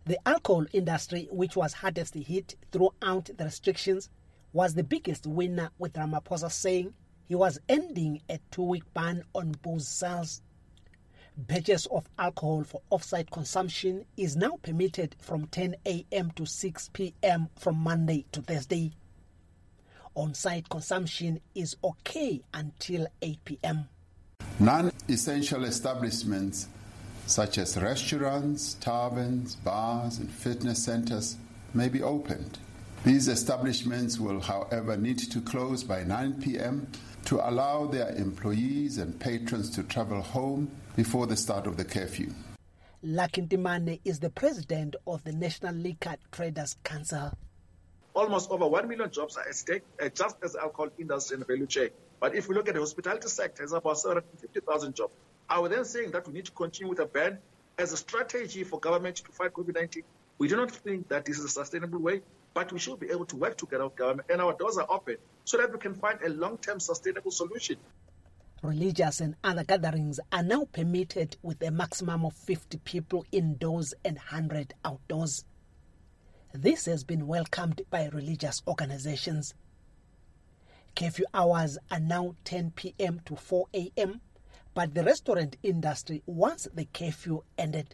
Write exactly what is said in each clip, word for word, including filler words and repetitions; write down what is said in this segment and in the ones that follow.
The alcohol industry, which was hardest hit throughout the restrictions, was the biggest winner, with Ramaphosa saying he was ending a two-week ban on booze sales. Batches of alcohol for off-site consumption is now permitted from ten a.m. to six p.m. from Monday to Thursday. On-site consumption is okay until eight p.m. Non-essential establishments such as restaurants, taverns, bars and fitness centers may be opened. These establishments will, however, need to close by nine p.m. to allow their employees and patrons to travel home before the start of the curfew. Lucky Ntimane is the president of the National Liquor Traders Council. Almost over one million jobs are at stake, uh, just as the alcohol industry and value chain. But if we look at the hospitality sector, it's about seven hundred fifty thousand jobs. Are we then saying that we need to continue with a ban as a strategy for government to fight COVID nineteen? We do not think that this is a sustainable way, but we should be able to work together with government, and our doors are open so that we can find a long-term sustainable solution. Religious and other gatherings are now permitted with a maximum of fifty people indoors and one hundred outdoors. This has been welcomed by religious organizations. Curfew hours are now ten p.m. to four a.m., but the restaurant industry wants the curfew ended.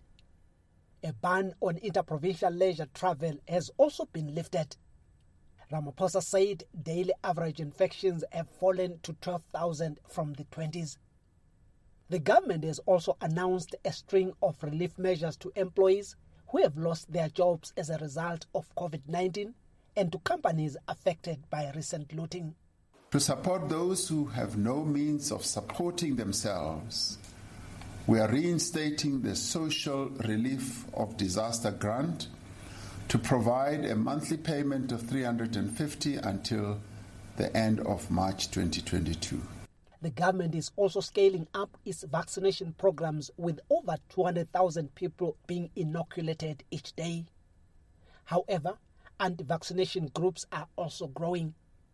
A ban on interprovincial leisure travel has also been lifted. Ramaphosa said daily average infections have fallen to twelve thousand from the twenties. The government has also announced a string of relief measures to employees who have lost their jobs as a result of COVID nineteen and to companies affected by recent looting. To support those who have no means of supporting themselves, we are reinstating the Social Relief of Disaster Grant to provide a monthly payment of three hundred fifty until the end of March twenty twenty-two. The government is also scaling up its vaccination programs, with over two hundred thousand people being inoculated each day. However, anti-vaccination groups are also growing.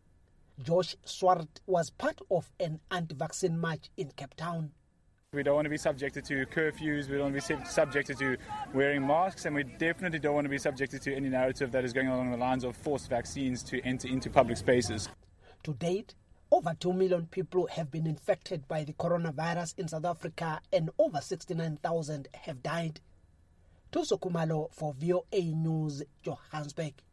Josh Swart was part of an anti-vaccine march in Cape Town. We don't want to be subjected to curfews, we don't want to be subjected to wearing masks, and we definitely don't want to be subjected to any narrative that is going along the lines of forced vaccines to enter into public spaces. To date, over two million people have been infected by the coronavirus in South Africa, and over sixty-nine thousand have died. Tuso Kumalo for V O A News, Johannesburg.